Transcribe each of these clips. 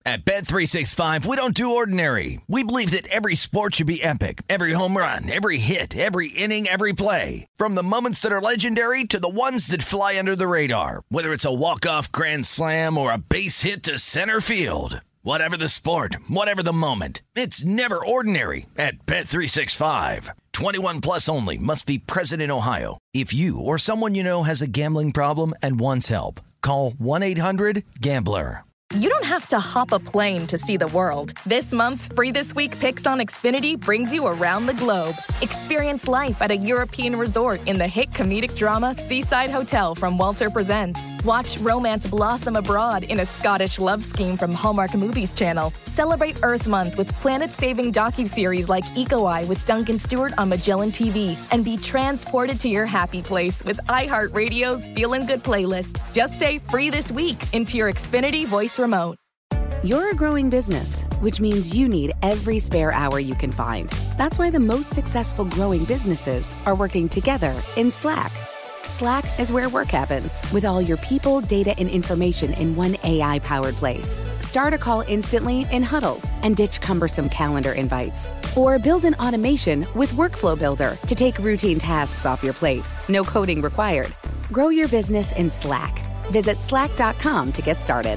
At Bet365, we don't do ordinary. We believe that every sport should be epic. Every home run, every hit, every inning, every play. From the moments that are legendary to the ones that fly under the radar. Whether it's a walk-off grand slam or a base hit to center field. Whatever the sport, whatever the moment. It's never ordinary at Bet365. 21 plus only. Must be present in Ohio. If you or someone you know has a gambling problem and wants help, call 1-800-GAMBLER. You don't have to hop a plane to see the world. This month's Free This Week Picks on Xfinity brings you around the globe. Experience life at a European resort in the hit comedic drama Seaside Hotel from Walter Presents. Watch romance blossom abroad in a Scottish love scheme from Hallmark Movies Channel. Celebrate Earth Month with planet-saving docuseries like Eco Eye with Duncan Stewart on Magellan TV. And be transported to your happy place with iHeartRadio's Feelin' Good playlist. Just say Free This Week into your Xfinity voice remote. You're a growing business, which means you need every spare hour you can find. That's why the most successful growing businesses are working together in Slack. Slack is where work happens, with all your people, data, and information in one AI-powered place. Start a call instantly in huddles and ditch cumbersome calendar invites. Or build an automation with Workflow Builder to take routine tasks off your plate. No coding required. Grow your business in Slack. Visit slack.com to get started.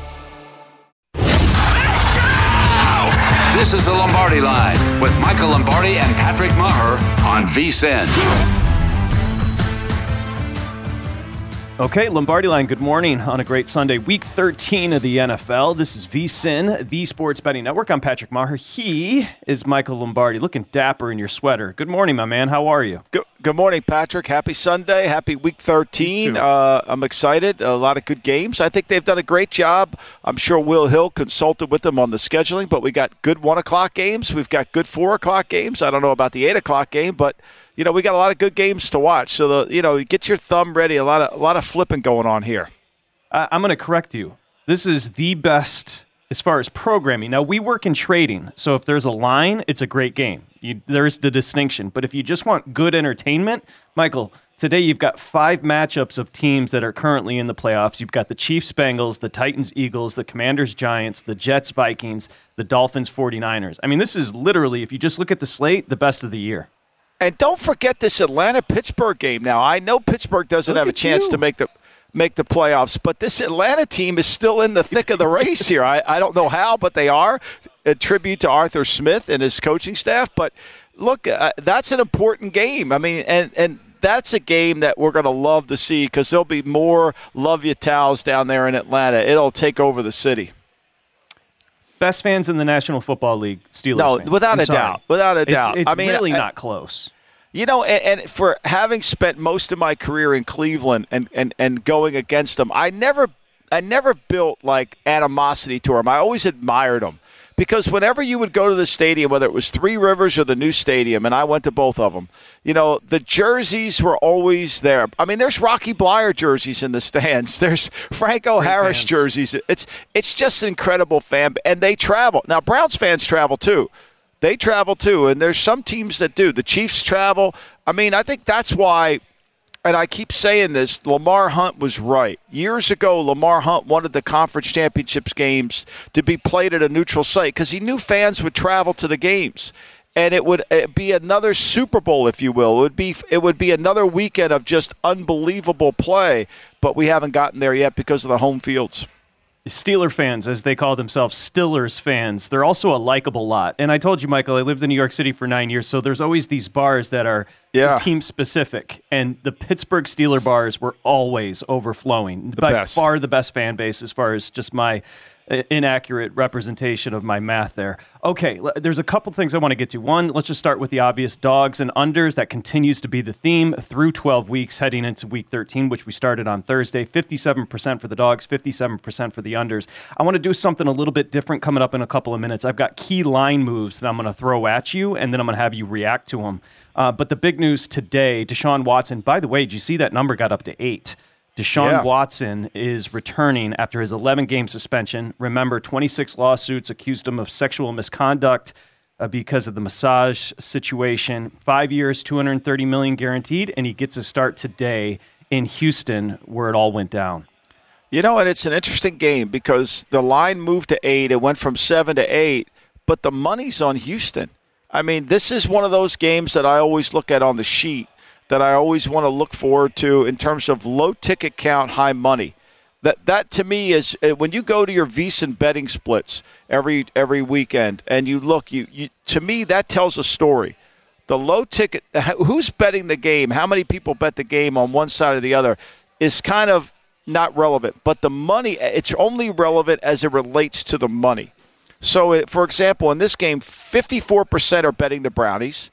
This is the Lombardi Line with Michael Lombardi and Patrick Maher on VSiN. Okay, Lombardi Line, good morning on a great Sunday. Week 13 of the NFL. This is VSiN, the Sports Betting Network. I'm Patrick Maher. He is Michael Lombardi, looking dapper in your sweater. Good morning, my man. How are you? Good morning, Patrick. Happy Sunday. Happy Week 13. I'm excited. A lot of good games. I think they've done a great job. I'm sure Will Hill consulted with them on the scheduling, but we got good 1 o'clock games. We've got good 4 o'clock games. I don't know about the 8 o'clock game, but we got a lot of good games to watch. So, get your thumb ready. A lot of flipping going on here. I'm going to correct you. This is the best as far as programming. Now, we work in trading, so if there's a line, it's a great game. There's the distinction. But if you just want good entertainment, Michael, today you've got 5 matchups of teams that are currently in the playoffs. You've got the Chiefs-Bengals, the Titans-Eagles, the Commanders-Giants, the Jets-Vikings, the Dolphins-49ers. I mean, this is literally, if you just look at the slate, the best of the year. And don't forget this Atlanta-Pittsburgh game. Now, I know Pittsburgh doesn't have a chance to make the playoffs, but this Atlanta team is still in the thick of the race here. I don't know how, but they are. A tribute to Arthur Smith and his coaching staff. But look, that's an important game. I mean, and that's a game that we're going to love to see because there'll be more love you towels down there in Atlanta. It'll take over the city. Best fans in the National Football League, Steelers fans. Without a doubt. Without a doubt. It's really not close. And for having spent most of my career in Cleveland and going against them, I never built like animosity to them. I always admired them because whenever you would go to the stadium, whether it was Three Rivers or the new stadium, and I went to both of them, the jerseys were always there. I mean, there's Rocky Bleier jerseys in the stands. There's Franco Harris jerseys. It's just an incredible fan, and they travel. Now, Browns fans travel too. They travel too, and there's some teams that do. The Chiefs travel. I mean, I think that's why, and I keep saying this, Lamar Hunt was right. Years ago, Lamar Hunt wanted the conference championships games to be played at a neutral site because he knew fans would travel to the games. And it would be another Super Bowl, if you will. It would be another weekend of just unbelievable play, but we haven't gotten there yet because of the home fields. Steeler fans, as they call themselves, Stillers fans, they're also a likable lot. And I told you, Michael, I lived in New York City for 9 years, so there's always these bars that are team-specific. And the Pittsburgh Steeler bars were always overflowing. By far the best fan base as far as just my inaccurate representation of my math there. Okay, there's a couple things I want to get to. One, let's just start with the obvious, dogs and unders. That continues to be the theme through 12 weeks heading into week 13, which we started on Thursday. 57% for the dogs, 57% for the unders. I want to do something a little bit different coming up in a couple of minutes. I've got key line moves that I'm going to throw at you, and then I'm going to have you react to them. But the big news today, Deshaun Watson, by the way, did you see that number got up to 8? Deshaun Watson is returning after his 11-game suspension. Remember, 26 lawsuits accused him of sexual misconduct because of the massage situation. 5 years, $230 million guaranteed, and he gets a start today in Houston where it all went down. And it's an interesting game because the line moved to 8. It went from 7 to 8, but the money's on Houston. I mean, this is one of those games that I always look at on the sheet that I always want to look forward to in terms of low ticket count, high money. That to me is when you go to your VSiN betting splits every weekend and you look, you to me that tells a story. The low ticket, who's betting the game, how many people bet the game on one side or the other is kind of not relevant. But the money, it's only relevant as it relates to the money. So, for example, in this game, 54% are betting the Brownies,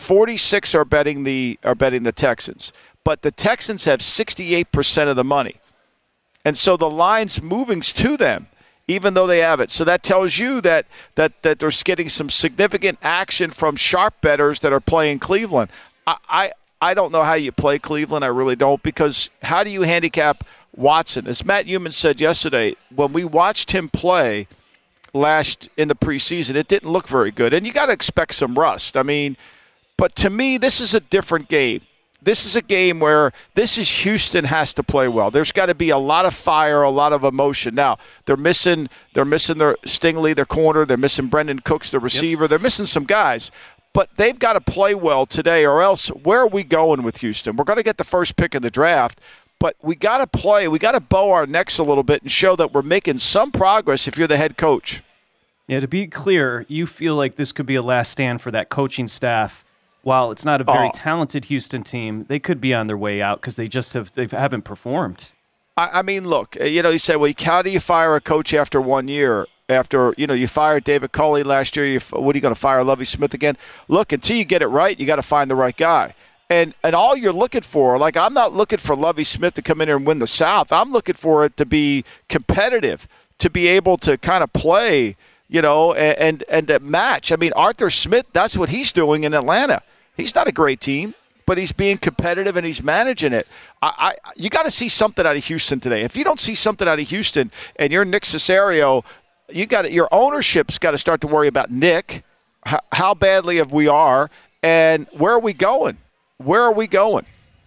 46% are betting the Texans. But the Texans have 68% of the money. And so the line's moving to them, even though they have it. So that tells you that they're getting some significant action from sharp bettors that are playing Cleveland. I don't know how you play Cleveland. I really don't, because how do you handicap Watson? As Matt Newman said yesterday, when we watched him play last in the preseason, it didn't look very good. And you got to expect some rust. I mean, but to me, this is a different game. This is a game where Houston has to play well. There's got to be a lot of fire, a lot of emotion. Now, they're missing their Stingley, their corner. They're missing Brendan Cooks, the receiver. Yep. They're missing some guys. But they've got to play well today, or else where are we going with Houston? We're going to get the first pick in the draft, but we got to play. We got to bow our necks a little bit and show that we're making some progress if you're the head coach. Yeah, to be clear, you feel like this could be a last stand for that coaching staff. While it's not a very talented Houston team, they could be on their way out because they haven't performed. I mean, look, you say, well, how do you fire a coach after 1 year? After, you fired David Culley last year, what are you going to fire Lovie Smith again? Look, until you get it right, you got to find the right guy. And all you're looking for, like I'm not looking for Lovie Smith to come in here and win the South. I'm looking for it to be competitive, to be able to kind of play, and to match. I mean, Arthur Smith, that's what he's doing in Atlanta. He's not a great team, but he's being competitive and he's managing it. You got to see something out of Houston today. If you don't see something out of Houston and you're Nick Caserio, your ownership's got to start to worry about Nick, how badly we are, and where are we going? Where are we going?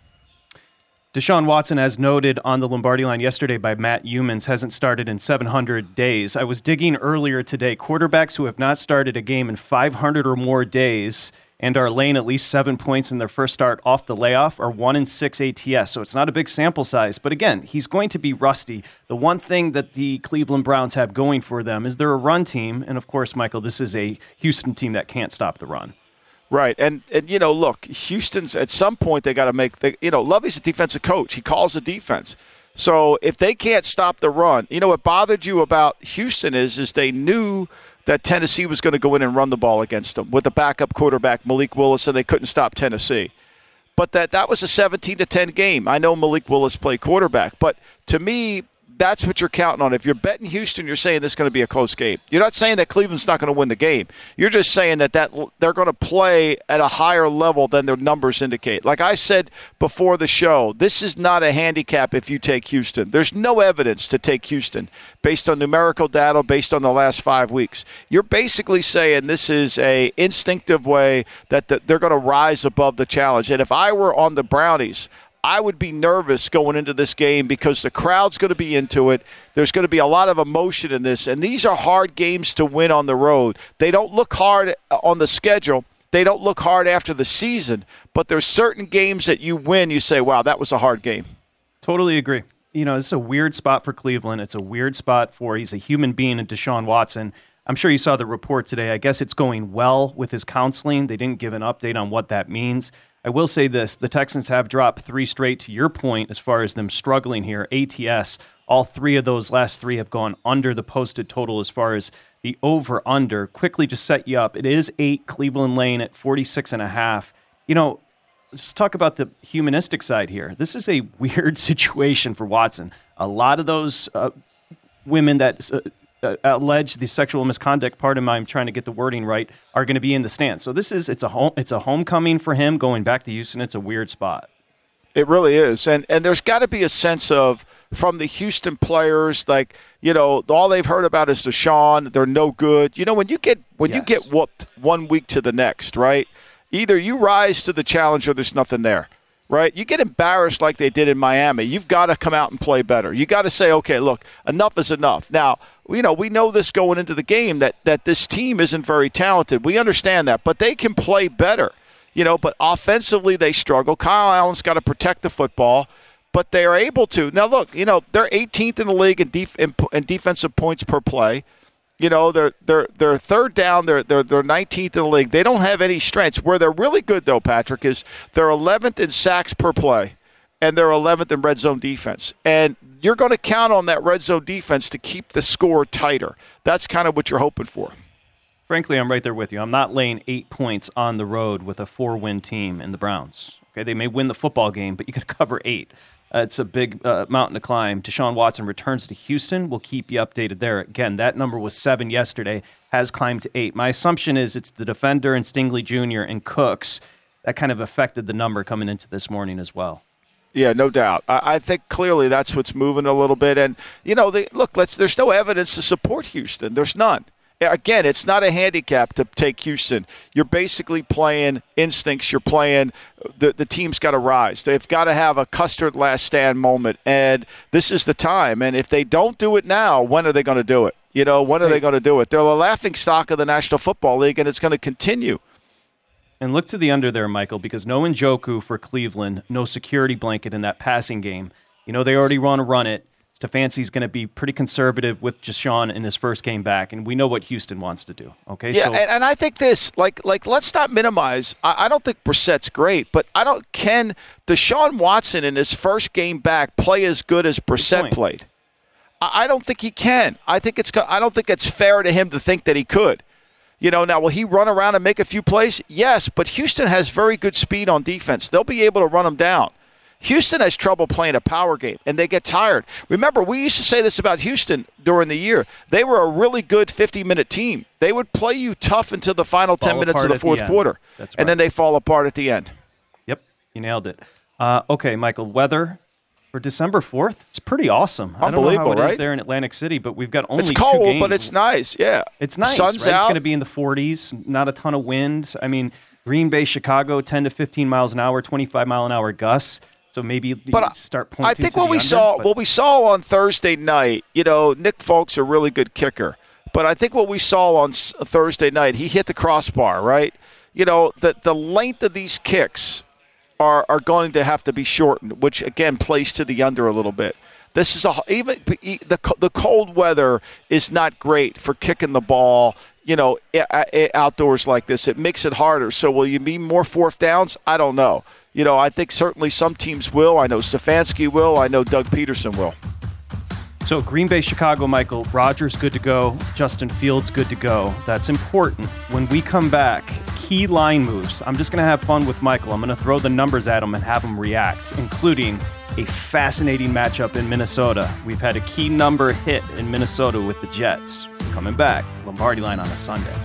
Deshaun Watson, as noted on the Lombardi line yesterday by Matt Youmans, hasn't started in 700 days. I was digging earlier today. Quarterbacks who have not started a game in 500 or more days and are laying at least 7 points in their first start off the layoff are 1-6 ATS. So it's not a big sample size. But again, he's going to be rusty. The one thing that the Cleveland Browns have going for them is they're a run team. And of course, Michael, this is a Houston team that can't stop the run. Right, and look, Houston's at some point they got to make Lovey's a defensive coach. He calls the defense. So if they can't stop the run, what bothered you about Houston is they knew that Tennessee was going to go in and run the ball against them with the backup quarterback Malik Willis, and they couldn't stop Tennessee. But that was a 17-10 game. I know Malik Willis played quarterback, but to me, that's what you're counting on. If you're betting Houston, you're saying this is going to be a close game. You're not saying that Cleveland's not going to win the game. You're just saying that they're going to play at a higher level than their numbers indicate. Like I said before the show, this is not a handicap if you take Houston. There's no evidence to take Houston based on numerical data, based on the last 5 weeks. You're basically saying this is a instinctive way that they're going to rise above the challenge. And if I were on the Brownies, I would be nervous going into this game because the crowd's going to be into it. There's going to be a lot of emotion in this, and these are hard games to win on the road. They don't look hard on the schedule. They don't look hard after the season, but there's certain games that you win, you say, wow, that was a hard game. Totally agree. This is a weird spot for Cleveland. It's a weird spot he's a human being in Deshaun Watson. I'm sure you saw the report today. I guess it's going well with his counseling. They didn't give an update on what that means. I will say this, the Texans have dropped 3 straight, to your point, as far as them struggling here. ATS, all 3 of those last 3 have gone under the posted total as far as the over-under. Quickly just set you up. It is 8, Cleveland laying at 46.5. Let's talk about the humanistic side here. This is a weird situation for Watson. A lot of those women that allege the sexual misconduct, I'm trying to get the wording right, are going to be in the stands. So it's a homecoming for him going back to Houston. It's a weird spot. It really is. And there's got to be a sense of, from the Houston players, like, all they've heard about is Deshaun. They're no good. When you get whooped 1 week to the next, right? Either you rise to the challenge or there's nothing there. right? You get embarrassed like they did in Miami. You've got to come out and play better. You got to say, okay, look, enough is enough. Now, we know this going into the game that this team isn't very talented. We understand that, but they can play better. But offensively they struggle. Kyle Allen's got to protect the football, but they are able to. Now, look, they're 18th in the league in defensive points per play. They're third down. They're 19th in the league. They don't have any strengths. Where they're really good, though, Patrick, is they're 11th in sacks per play, and they're 11th in red zone defense. And you're going to count on that red zone defense to keep the score tighter. That's kind of what you're hoping for. Frankly, I'm right there with you. I'm not laying 8 points on the road with a 4-win team in the Browns. Okay, they may win the football game, but you got to cover 8. It's a big mountain to climb. Deshaun Watson returns to Houston. We'll keep you updated there. Again, that number was 7 yesterday, has climbed to 8. My assumption is it's the defender and Stingley Jr. and Cooks that kind of affected the number coming into this morning as well. Yeah, no doubt. I think clearly that's what's moving a little bit. And, there's no evidence to support Houston. There's none. Again, it's not a handicap to take Houston. You're basically playing instincts. You're playing the team's got to rise. They've got to have a Custard last stand moment, and this is the time. And if they don't do it now, when are they going to do it? When are they going to do it? They're the laughing stock of the National Football League, and it's going to continue. And look to the under there, Michael, because no Njoku for Cleveland, no security blanket in that passing game. They already want to run it. Stefanski's going to be pretty conservative with Deshaun in his first game back, and we know what Houston wants to do. Okay, yeah, and I think this, let's not minimize. I don't think Brissett's great, but can Deshaun Watson in his first game back play as good as Brissett played? I don't think he can. I don't think it's fair to him to think that he could. Now will he run around and make a few plays? Yes, but Houston has very good speed on defense. They'll be able to run him down. Houston has trouble playing a power game, and they get tired. Remember, we used to say this about Houston during the year. They were a really good 50-minute team. They would play you tough until the final 10 minutes of the fourth quarter, and then they fall apart at the end. Yep, you nailed it. Okay, Michael, weather for December 4th, it's pretty awesome. I don't know how it is there in Atlantic City, but we've got only 2 games. It's cold, but it's nice, yeah. It's nice, Sun's right? out. It's going to be in the 40s, not a ton of wind. I mean, Green Bay, Chicago, 10 to 15 miles an hour, 25-mile-an-hour gusts. So maybe start pointing. I think what we saw on Thursday night, Nick Folk's a really good kicker. But I think what we saw on Thursday night, he hit the crossbar, right? The length of these kicks are going to have to be shortened, which again plays to the under a little bit. This is even the cold weather is not great for kicking the ball. Outdoors like this, it makes it harder. So will you be more fourth downs? I don't know. I think certainly some teams will. I know Stefanski will. I know Doug Peterson will. So Green Bay, Chicago, Michael, Rodgers good to go. Justin Fields good to go. That's important. When we come back, key line moves. I'm just going to have fun with Michael. I'm going to throw the numbers at him and have him react, including a fascinating matchup in Minnesota. We've had a key number hit in Minnesota with the Jets. Coming back, Lombardi Line on a Sunday.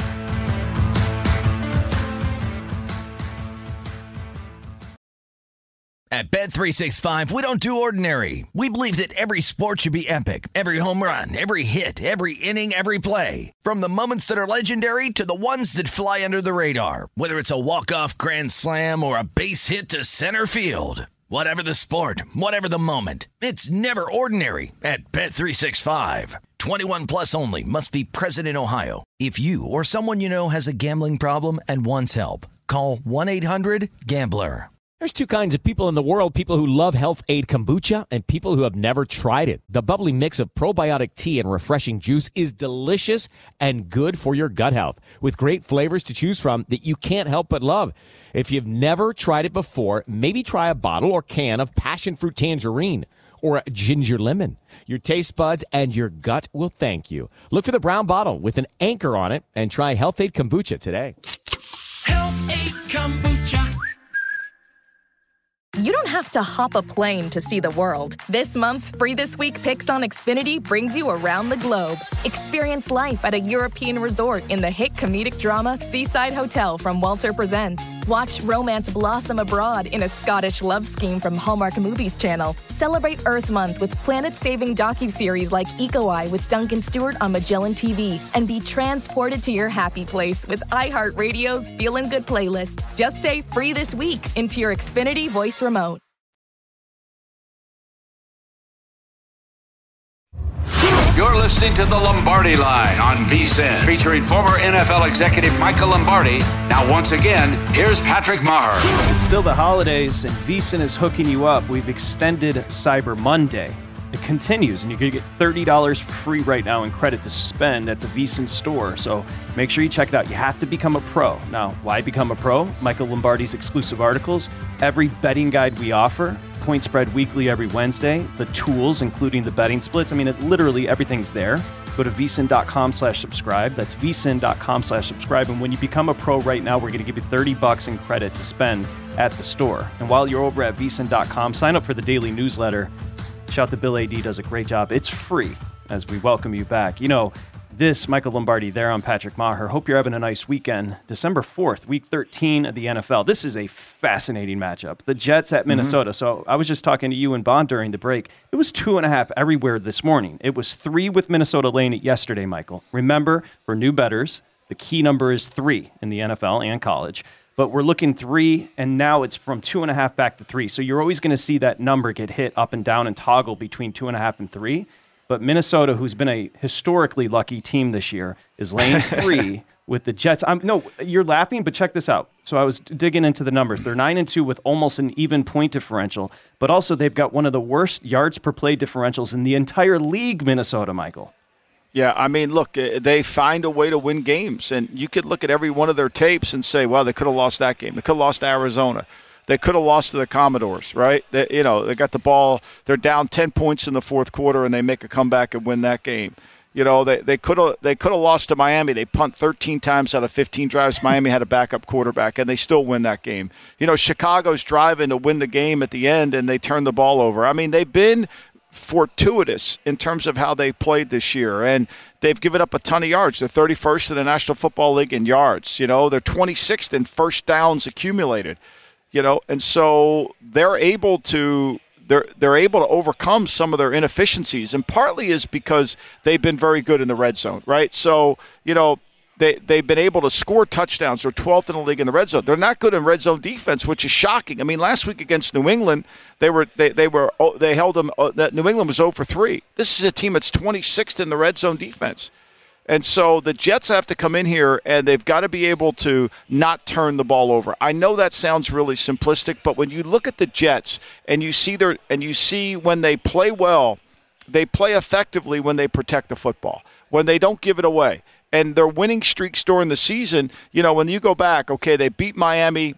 At Bet365, we don't do ordinary. We believe that every sport should be epic. Every home run, every hit, every inning, every play. From the moments that are legendary to the ones that fly under the radar. Whether it's a walk-off grand slam or a base hit to center field. Whatever the sport, whatever the moment. It's never ordinary at Bet365. 21 plus only. Must be present in Ohio. If you or someone you know has a gambling problem and wants help, call 1-800-GAMBLER. There's 2 kinds of people in the world, people who love Health Aid Kombucha and people who have never tried it. The bubbly mix of probiotic tea and refreshing juice is delicious and good for your gut health, with great flavors to choose from that you can't help but love. If you've never tried it before, maybe try a bottle or can of passion fruit tangerine or a ginger lemon. Your taste buds and your gut will thank you. Look for the brown bottle with an anchor on it and try Health Aid Kombucha today. Health Aid Kombucha. You don't have to hop a plane to see the world. This month's Free This Week Picks on Xfinity brings you around the globe. Experience life at a European resort in the hit comedic drama Seaside Hotel from Walter Presents. Watch romance blossom abroad in a Scottish love scheme from Hallmark Movies Channel. Celebrate Earth Month with planet-saving docuseries like Eco-Eye with Duncan Stewart on Magellan TV. And be transported to your happy place with iHeartRadio's Feelin' Good playlist. Just say free this week into your Xfinity voice remote. You're listening to The Lombardi Line on VSiN, featuring former NFL executive Michael Lombardi. Now, once again, here's Patrick Maher. It's still the holidays, and VSiN is hooking you up. We've extended Cyber Monday. It continues, and you can get $30 for free right now in credit to spend at the VSiN store. So make sure you check it out. You have to become a pro. Now, why become a pro? Michael Lombardi's exclusive articles, every betting guide we offer, Point Spread Weekly every Wednesday, the tools, including the betting splits. I mean, literally everything's there. Go to vsin.com/subscribe. That's vsin.com/subscribe. And when you become a pro right now, we're going to give you $30 in credit to spend at the store. And while you're over at vsin.com, sign up for the daily newsletter. Shout to Bill A.D. does a great job. It's free as we welcome you back. You know, this Michael Lombardi there on Patrick Maher. Hope you're having a nice weekend. December 4th, week 13 of the NFL. This is a fascinating matchup. The Jets at Minnesota. So I was just talking to you and Bond during the break. It was 2.5 everywhere this morning. It was 3 with Minnesota laying it yesterday, Michael. Remember, for new bettors, the key number is 3 in the NFL and college. But we're looking 3, and now it's from 2.5 back to 3. So you're always going to see that number get hit up and down and toggle between 2.5 and 3. But Minnesota, who's been a historically lucky team this year, is laying 3 with the Jets. No, you're laughing, but check this out. So I was digging into the numbers. They're 9-2 with almost an even point differential, but also they've got one of the worst yards per play differentials in the entire league, Minnesota, Michael. Yeah, I mean, look, they find a way to win games. And you could look at every one of their tapes and say, well, they could have lost that game. They could have lost to Arizona. They could have lost to the Commodores, right? They got the ball. They're down 10 points in the fourth quarter, and they make a comeback and win that game. You know, they could have lost to Miami. They punt 13 times out of 15 drives. Miami had a backup quarterback, and they still win that game. You know, Chicago's driving to win the game at the end, and they turn the ball over. I mean, they've been fortuitous in terms of how they played this year, and they've given up a ton of yards. They're 31st in the National Football League in yards. You know, they're 26th in first downs accumulated. You know, and so they're able to overcome some of their inefficiencies, and partly is because they've been very good in the red zone, right? So, you know, they've been able to score touchdowns. They're 12th in the league in the red zone. They're not good in red zone defense, which is shocking. I mean, last week against New England, they held them. New England was 0 for 3. This is a team that's 26th in the red zone defense. And so the Jets have to come in here, and they've got to be able to not turn the ball over. I know that sounds really simplistic, but when you look at the Jets and you see when they play well, they play effectively when they protect the football, when they don't give it away. And their winning streaks during the season, you know, when you go back, okay, they beat Miami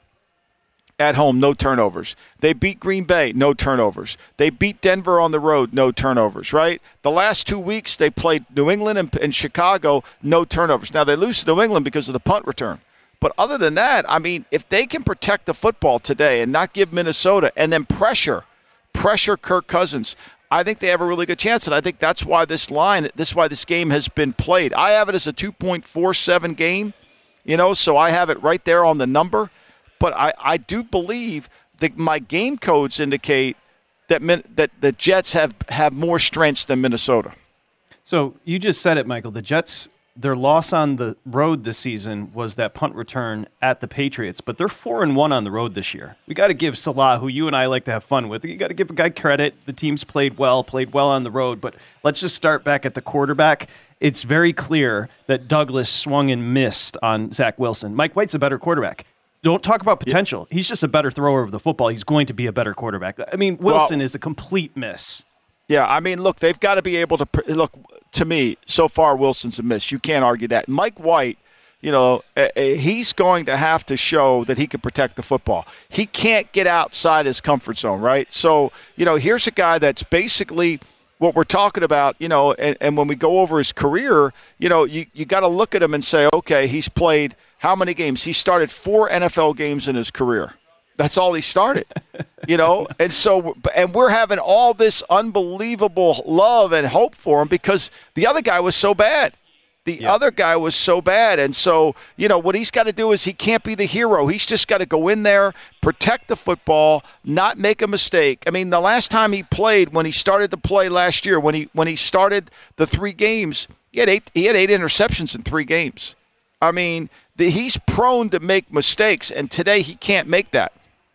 at home, no turnovers. They beat Green Bay, no turnovers. They beat Denver on the road, no turnovers, right? The last 2 weeks, they played New England and Chicago, no turnovers. Now, they lose to New England because of the punt return. But other than that, I mean, if they can protect the football today and not give Minnesota and then pressure Kirk Cousins, I think they have a really good chance. And I think that's why this game has been played. I have it as a 2.47 game, you know, so I have it right there on the number. But I do believe that my game codes indicate that the Jets have more strengths than Minnesota. So you just said it, Michael. The Jets, their loss on the road this season was that punt return at the Patriots, but they're 4-1 on the road this year. We got to give Salah, who you and I like to have fun with, you got to give a guy credit. The team's played well on the road, but let's just start back at the quarterback. It's very clear that Douglas swung and missed on Zach Wilson. Mike White's a better quarterback. Don't talk about potential. He's just a better thrower of the football. He's going to be a better quarterback. I mean, Wilson is a complete miss. Yeah, I mean, look, they've got to be able to – look, to me, so far Wilson's a miss. You can't argue that. Mike White, you know, he's going to have to show that he can protect the football. He can't get outside his comfort zone, right? So, you know, here's a guy that's basically what we're talking about, you know, and when we go over his career, you know, you got to look at him and say, okay, he's played – how many games? He started 4 NFL games in his career. That's all he started, you know? And we're having all this unbelievable love and hope for him because the other guy was so bad. The other guy was so bad. And so, what he's got to do is he can't be the hero. He's just got to go in there, protect the football, not make a mistake. I mean, the last time he played, when he started to play last year, when he started the 3 games, he had 8 interceptions in 3 games. I mean, he's prone to make mistakes, and today he can't make that.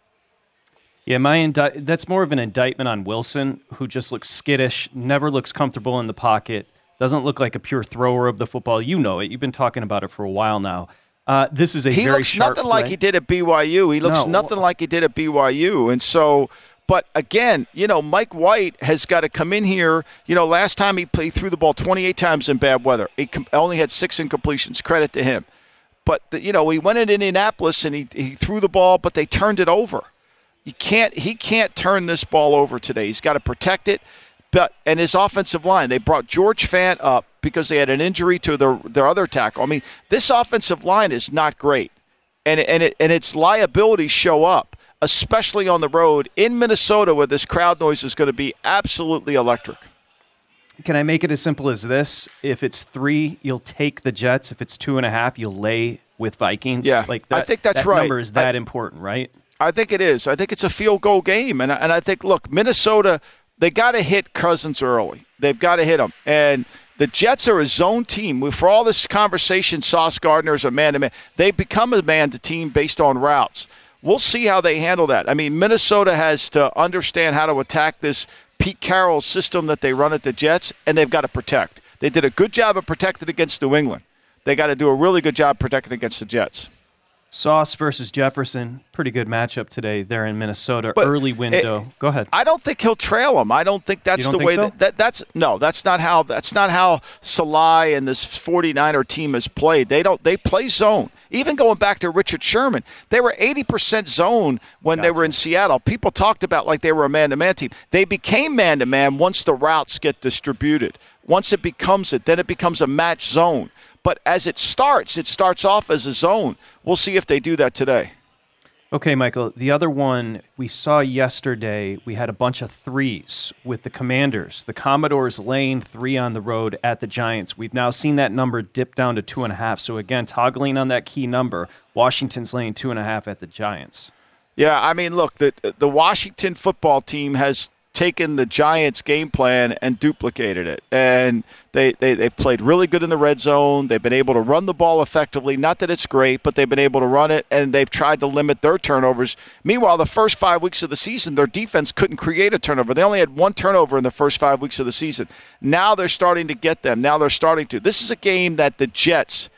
Yeah, that's more of an indictment on Wilson, who just looks skittish, never looks comfortable in the pocket, doesn't look like a pure thrower of the football. You know it. You've been talking about it for a while now. This is he very looks sharp nothing play. like he did at BYU. He looks nothing like he did at BYU. And so, but again, Mike White has got to come in here. Last time he threw the ball 28 times in bad weather. He only had 6 incompletions. Credit to him. But, he went in Indianapolis and he threw the ball, but they turned it over. He can't turn this ball over today. He's got to protect it. And his offensive line, they brought George Fant up because they had an injury to their other tackle. I mean, this offensive line is not great, and its liabilities show up, especially on the road in Minnesota, where this crowd noise is going to be absolutely electric. Can I make it as simple as this? If it's 3, you'll take the Jets. If it's 2.5, you'll lay with Vikings. Yeah, I think that's right. That number is that important, right? I think it is. I think it's a field goal game, and I think, look, Minnesota. They got to hit Cousins early. They've got to hit him. And the Jets are a zone team. For all this conversation, Sauce Gardner is a man-to-man. They've become a man-to-team based on routes. We'll see how they handle that. I mean, Minnesota has to understand how to attack this Pete Carroll system that they run at the Jets, and they've got to protect. They did a good job of protecting against New England. They got to do a really good job protecting against the Jets. Sauce versus Jefferson, pretty good matchup today there in Minnesota. Early window. Go ahead. I don't think he'll trail him. I don't think that's the way so? that's not how Saleh and this 49er team has played. They play zone. Even going back to Richard Sherman, they were 80% zone when they were in Seattle. People talked about like they were a man-to-man team. They became man-to-man once the routes get distributed. Once it becomes then it becomes a match zone. But as it starts off as a zone. We'll see if they do that today. Okay, Michael, the other one we saw yesterday, we had a bunch of 3s with the Commanders. The Commodores laying 3 on the road at the Giants. We've now seen that number dip down to 2.5. So again, toggling on that key number, Washington's laying 2.5 at the Giants. Yeah, I mean, look, the Washington football team has taken the Giants' game plan and duplicated it. And they've played really good in the red zone. They've been able to run the ball effectively. Not that it's great, but they've been able to run it, and they've tried to limit their turnovers. Meanwhile, the first 5 weeks of the season, their defense couldn't create a turnover. They only had 1 turnover in the first 5 weeks of the season. Now they're starting to get them. Now they're starting to. This is a game that the Giants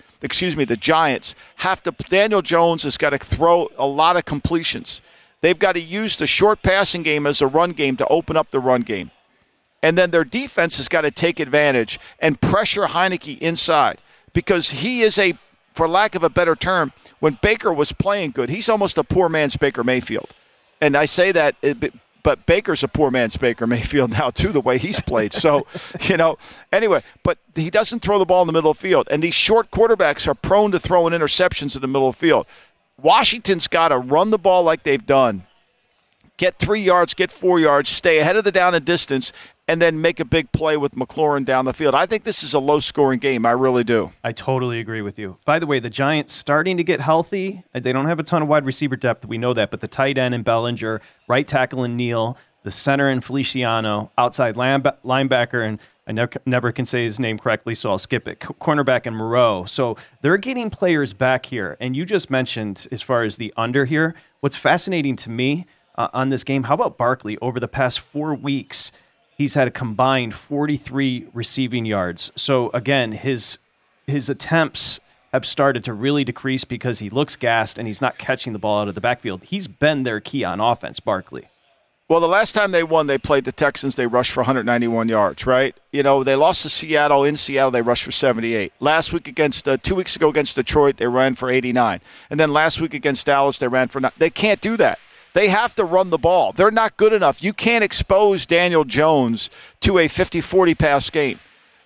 have to – Daniel Jones has got to throw a lot of completions. They've got to use the short passing game as a run game to open up the run game. And then their defense has got to take advantage and pressure Heineke inside because he is for lack of a better term, when Baker was playing good, he's almost a poor man's Baker Mayfield. And I say that, but Baker's a poor man's Baker Mayfield now, too, the way he's played. So, anyway, but he doesn't throw the ball in the middle of the field. And these short quarterbacks are prone to throwing interceptions in the middle of the field. Washington's got to run the ball like they've done, get 3 yards, get 4 yards, stay ahead of the down and distance, and then make a big play with McLaurin down the field. I think this is a low-scoring game. I really do. I totally agree with you. By the way, the Giants starting to get healthy. They don't have a ton of wide receiver depth. We know that, but the tight end in Bellinger, right tackle in Neal, the center in Feliciano, outside linebacker, and I never can say his name correctly, so I'll skip it. Cornerback and Moreau. So they're getting players back here. And you just mentioned, as far as the under here, what's fascinating to me on this game, how about Barkley? Over the past 4 weeks, he's had a combined 43 receiving yards. So again, his attempts have started to really decrease because he looks gassed and he's not catching the ball out of the backfield. He's been their key on offense, Barkley. Well, the last time they won, they played the Texans. They rushed for 191 yards, right? They lost to Seattle. In Seattle, they rushed for 78. 2 weeks ago against Detroit, they ran for 89. And then last week against Dallas, they ran for 9. They can't do that. They have to run the ball. They're not good enough. You can't expose Daniel Jones to a 50-40 pass game.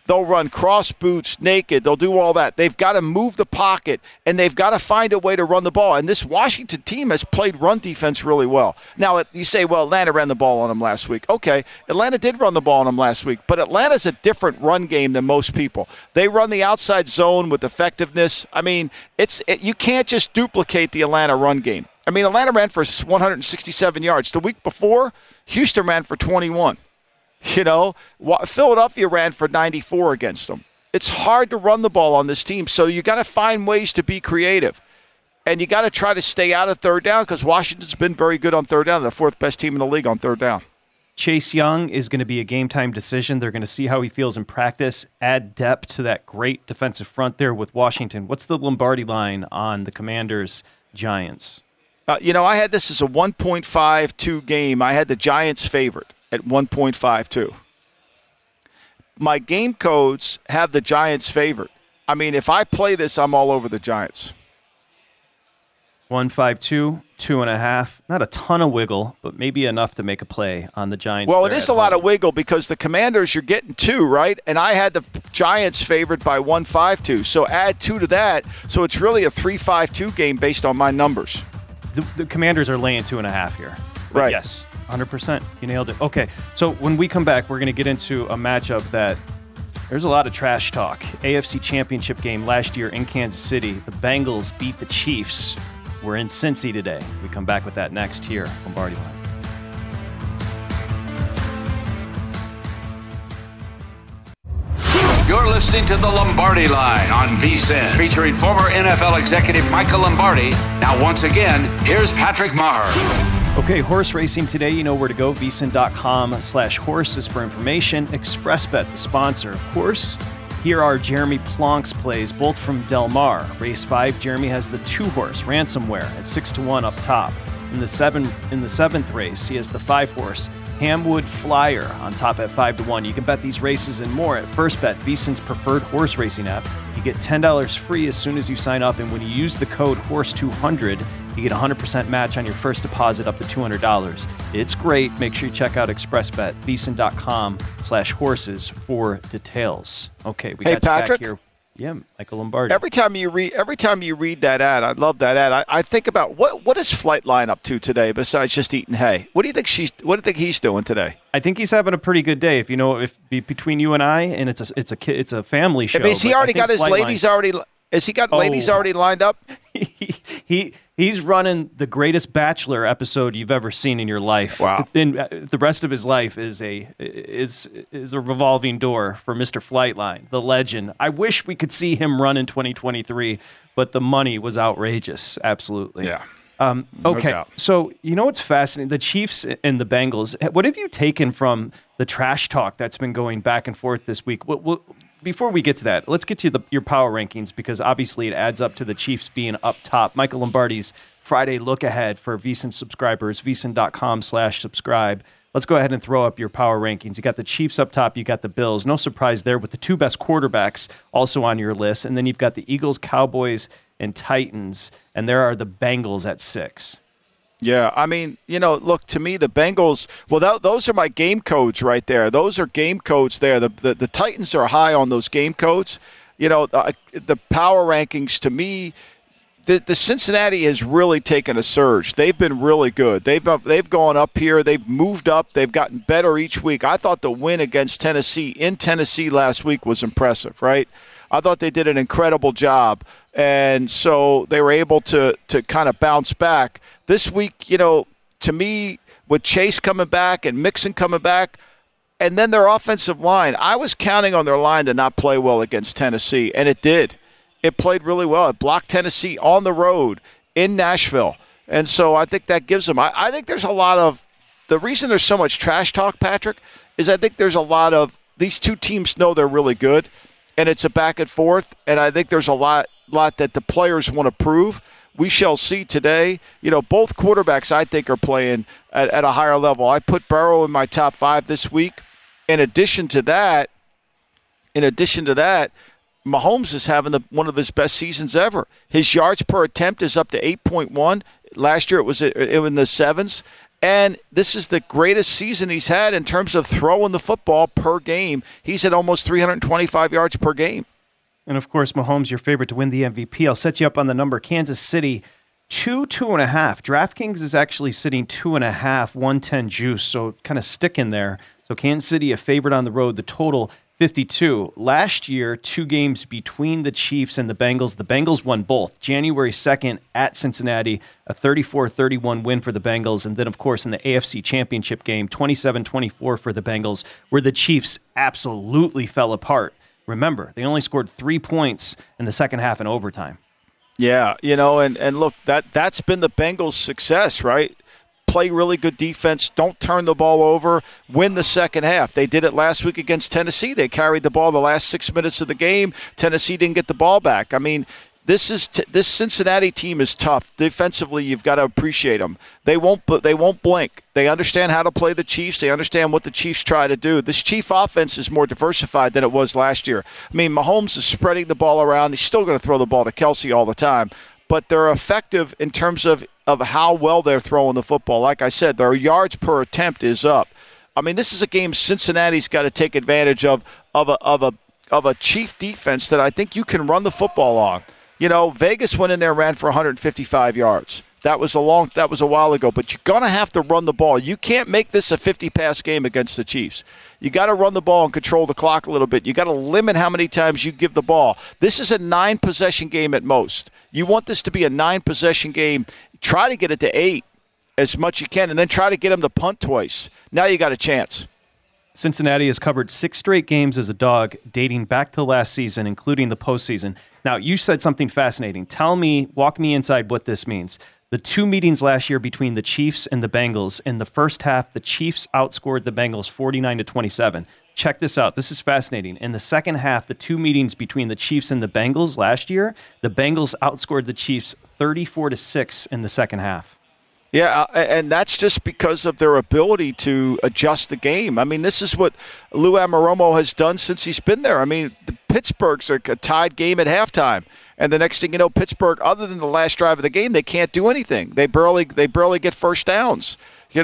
They'll run cross boots, naked. They'll do all that. They've got to move the pocket, and they've got to find a way to run the ball. And this Washington team has played run defense really well. Now, you say, well, Atlanta ran the ball on them last week. Okay, Atlanta did run the ball on them last week, but Atlanta's a different run game than most people. They run the outside zone with effectiveness. I mean, you can't just duplicate the Atlanta run game. I mean, Atlanta ran for 167 yards. The week before, Houston ran for 21. You know, Philadelphia ran for 94 against them. It's hard to run the ball on this team, so you got to find ways to be creative. And you got to try to stay out of third down because Washington's been very good on third down. They're the fourth best team in the league on third down. Chase Young is going to be a game-time decision. They're going to see how he feels in practice, add depth to that great defensive front there with Washington. What's the Lombardi line on the Commanders-Giants? I had this as a 1.52 game. I had the Giants favored at 1.52. My game codes have the Giants favored. I mean, if I play this, I'm all over the Giants. 1.52, 2.5. Not a ton of wiggle, but maybe enough to make a play on the Giants. Well, it is a lot of wiggle because the Commanders, you're getting 2, right? And I had the Giants favored by 1.52. So add 2 to that. So it's really a 3.52 game based on my numbers. The Commanders are laying 2.5 here. But right. Yes. 100%. You nailed it. Okay, so when we come back, we're going to get into a matchup that there's a lot of trash talk. AFC Championship game last year in Kansas City. The Bengals beat the Chiefs. We're in Cincy today. We come back with that next here, Lombardi Line. You're listening to the Lombardi Line on VSiN, featuring former NFL executive Michael Lombardi. Now, once again, here's Patrick Maher. Okay, horse racing today, you know where to go. VSiN.com/horses for information. ExpressBet, the sponsor. Of course, here are Jeremy Plonk's plays, both from Del Mar. Race 5, Jeremy has the 2-horse, Ransomware, at 6-1 up top. In the 7th race, he has the 5-horse, Hamwood Flyer, on top at 5-1. You can bet these races and more at FirstBet, VSiN's preferred horse racing app. You get $10 free as soon as you sign up, and when you use the code HORSE200, you get a 100% match on your first deposit up to $200. It's great. Make sure you check out ExpressBet, VSiN.com/horses for details. Okay, we got you Patrick? back here. Yeah, Michael Lombardi. Every time you read that ad, I love that ad. I think about what is Flightline up to today besides just eating hay. What do you think he's doing today? I think he's having a pretty good day. If between you and I, and it's a family show. I mean, has he already got his ladies already? Has he got ladies already lined up? He's running the greatest Bachelor episode you've ever seen in your life. Wow! And the rest of his life is a revolving door for Mr. Flightline, the legend. I wish we could see him run in 2023, but the money was outrageous. Absolutely. Yeah. Okay, no so you know what's fascinating? The Chiefs and the Bengals. What have you taken from the trash talk that's been going back and forth this week? Before we get to that, let's get to your power rankings because obviously it adds up to the Chiefs being up top. Michael Lombardi's Friday look ahead for VSiN subscribers, VSiN.com/subscribe. Let's go ahead and throw up your power rankings. You got the Chiefs up top. You got the Bills. No surprise there with the 2 best quarterbacks also on your list. And then you've got the Eagles, Cowboys, and Titans. And there are the Bengals at 6. Yeah, I mean, look, to me, the Bengals, well, those are my game codes right there. Those are game codes there. The Titans are high on those game codes. The power rankings, to me, the Cincinnati has really taken a surge. They've been really good. They've gone up here. They've moved up. They've gotten better each week. I thought the win against Tennessee in Tennessee last week was impressive, right? I thought they did an incredible job, and so they were able to kind of bounce back. This week, to me, with Chase coming back and Mixon coming back, and then their offensive line, I was counting on their line to not play well against Tennessee, and it did. It played really well. It blocked Tennessee on the road in Nashville, and so I think that gives them. I think there's a lot of – the reason there's so much trash talk, Patrick, is I think there's a lot of – these two teams know they're really good, and it's a back and forth, and I think there's a lot that the players want to prove. We shall see today. Both quarterbacks, I think, are playing at a higher level. I put Burrow in my top 5 this week. In addition to that, Mahomes is having one of his best seasons ever. His yards per attempt is up to 8.1. Last year it was in the 7s. And this is the greatest season he's had in terms of throwing the football per game. He's at almost 325 yards per game. And, of course, Mahomes, your favorite to win the MVP. I'll set you up on the number. Kansas City, 2.5. DraftKings is actually sitting 2.5, 110 juice, so kind of stick in there. So Kansas City, a favorite on the road. The total, 52. Last year, 2 games between the Chiefs and the Bengals. The Bengals won both. January 2nd at Cincinnati, a 34-31 win for the Bengals. And then, of course, in the AFC Championship game, 27-24 for the Bengals, where the Chiefs absolutely fell apart. Remember, they only scored 3 points in the second half in overtime. Yeah, and look, that's been the Bengals' success, right? Play really good defense, don't turn the ball over, win the second half. They did it last week against Tennessee. They carried the ball the last 6 minutes of the game. Tennessee didn't get the ball back. I mean, this Cincinnati team is tough. Defensively, you've got to appreciate them. They won't blink. They understand how to play the Chiefs. They understand what the Chiefs try to do. This Chief offense is more diversified than it was last year. I mean, Mahomes is spreading the ball around. He's still going to throw the ball to Kelsey all the time. But they're effective in terms of how well they're throwing the football. Like I said, their yards per attempt is up. I mean, this is a game Cincinnati's got to take advantage of a Chief defense that I think you can run the football on. Vegas went in there and ran for 155 yards. That was a while ago, but you're going to have to run the ball. You can't make this a 50-pass game against the Chiefs. You got to run the ball and control the clock a little bit. You got to limit how many times you give the ball. This is a 9-possession game at most. You want this to be a 9-possession game. Try to get it to 8 as much you can, and then try to get them to punt twice. Now you got a chance. Cincinnati has covered 6 straight games as a dog dating back to last season, including the postseason. Now, you said something fascinating. Walk me inside what this means. The 2 meetings last year between the Chiefs and the Bengals, in the first half, the Chiefs outscored the Bengals 49-27. Check this out. This is fascinating. In the second half, the 2 meetings between the Chiefs and the Bengals last year, the Bengals outscored the Chiefs 34-6 in the second half. Yeah, and that's just because of their ability to adjust the game. I mean, this is what Lou Anarumo has done since he's been there. I mean, the Pittsburgh's a tied game at halftime. And the next thing you know, Pittsburgh, other than the last drive of the game, they can't do anything. They barely get first downs.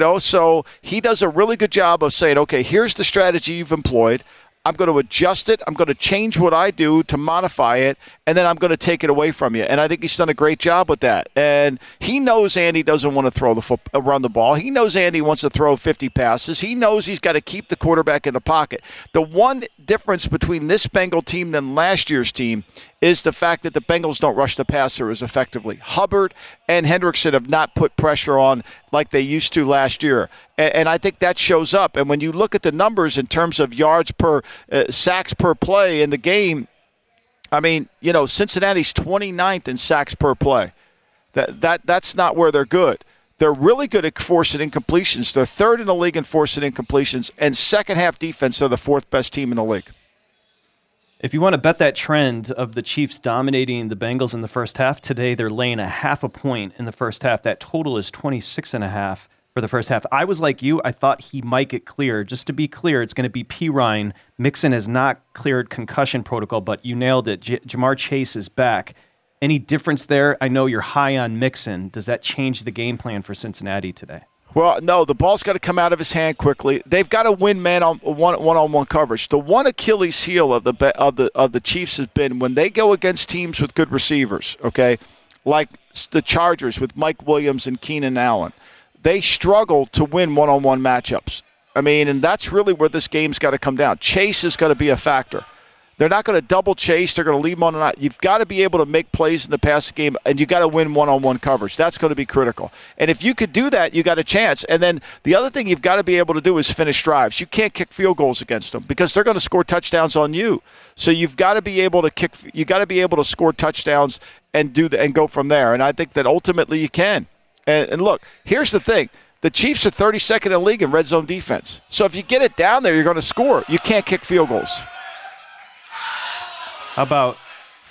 So he does a really good job of saying, okay, here's the strategy you've employed. I'm going to adjust it. I'm going to change what I do to modify it, and then I'm going to take it away from you. And I think he's done a great job with that. And he knows Andy doesn't want to run the ball. He knows Andy wants to throw 50 passes. He knows he's got to keep the quarterback in the pocket. The one difference between this Bengal team than last year's team is the fact that the Bengals don't rush the passer as effectively. Hubbard and Hendrickson have not put pressure on like they used to last year. And I think that shows up. And when you look at the numbers in terms of yards per sacks per play in the game, I mean, Cincinnati's 29th in sacks per play. That's not where they're good. They're really good at forcing incompletions. They're 3rd in the league in forcing incompletions. And second half defense, they're the 4th best team in the league. If you want to bet that trend of the Chiefs dominating the Bengals in the first half, today they're laying 0.5 point in the first half. That total is 26.5 for the first half. I was like you. I thought he might get cleared. Just to be clear, it's going to be Perine. Mixon has not cleared concussion protocol, but you nailed it. Ja'Marr Chase is back. Any difference there? I know you're high on Mixon. Does that change the game plan for Cincinnati today? Well, no, the ball's got to come out of his hand quickly. They've got to win one-on-one coverage. The one Achilles heel of the Chiefs has been when they go against teams with good receivers, okay, like the Chargers with Mike Williams and Keenan Allen. They struggle to win one-on-one matchups. I mean, and that's really where this game's got to come down. Chase is going to be a factor. They're not going to double chase. They're going to leave him on the night. You've got to be able to make plays in the passing game, and you've got to win one-on-one coverage. That's going to be critical. And if you could do that, you got a chance. And then the other thing you've got to be able to do is finish drives. You can't kick field goals against them because they're going to score touchdowns on you. So you've got to be able to kick. You got to be able to score touchdowns and go from there. And I think that ultimately you can. And look, here's the thing. The Chiefs are 32nd in the league in red zone defense. So if you get it down there, you're going to score. You can't kick field goals. How about